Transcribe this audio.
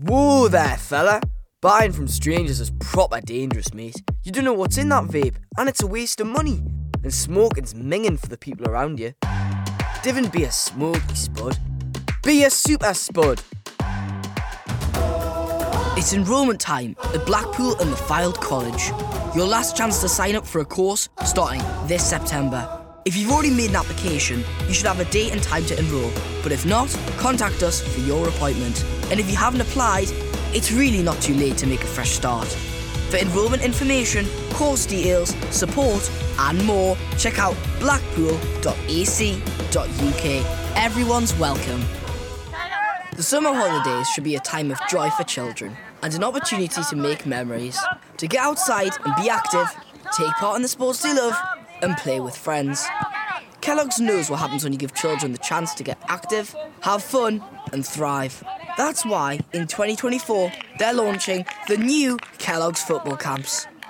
Whoa there, fella. Buying from strangers is proper dangerous, mate. You don't know what's in that vape, and it's a waste of money. And smoking's minging for the people around you. Divin' be a smoky spud. Be a super spud. It's enrolment time at Blackpool and the Fylde College. Your last chance to sign up for a course starting this September. If you've already made an application, you should have a date and time to enrol. But if not, contact us for your appointment. And if you haven't applied, it's really not too late to make a fresh start. For enrolment information, course details, support and more, check out blackpool.ac.uk. Everyone's welcome. The summer holidays should be a time of joy for children and an opportunity to make memories, to get outside and be active, take part in the sports they love and play with friends. Kellogg's knows what happens when you give children the chance to get active, have fun and thrive. That's why in 2024 they're launching the new Kellogg's Football Camps.